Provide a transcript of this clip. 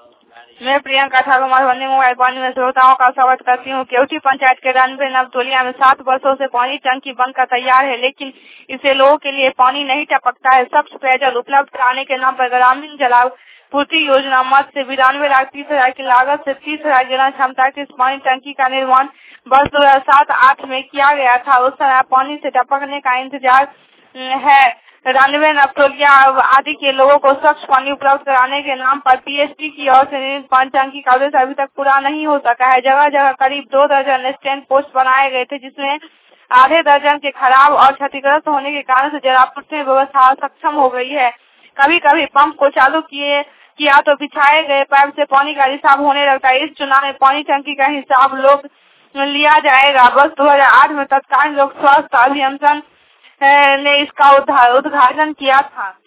मैं प्रियंका ठाकुर मधुबनी मोबाइल पानी में श्रोताओं का स्वागत करती हूँ। केवटी पंचायत के रनवे नवतोलिया में 7 वर्षों से पानी टंकी बनकर तैयार है, लेकिन इसे लोगों के लिए पानी नहीं टपकता है। स्वच्छ पेयजल उपलब्ध कराने के नाम पर ग्रामीण जलापूर्ति योजना मद से 92,30,000 की लागत से 30,000 गैलन क्षमता की इस पानी टंकी का निर्माण वर्ष 2007-8 में किया गया था। उस समय पानी से टपकने का इंतजार है। रनवे नवतोलिया आदि के लोगों को स्वच्छ पानी उपलब्ध कराने के नाम पर पीएचडी की ओर से निर्मित पानी टंकी का उद्देश्य अभी तक पूरा नहीं हो सका है। जगह जगह करीब 2 दर्जन स्टैंड पोस्ट बनाए गए थे, जिसमें आधे दर्जन के खराब और क्षतिग्रस्त होने के कारण से जलापूर्ति व्यवस्था सक्षम हो गई है। कभी कभी पंप को चालू किया तो बिछाए गए पाइप से पानी का रिसाव होने लगता है। इस चुनाव में पानी टंकी का हिसाब लोग लिया जाएगा। वर्ष 2008 में तत्कालीन लोक स्वास्थ्य अभियंता ने इसका उद्घाटन किया था।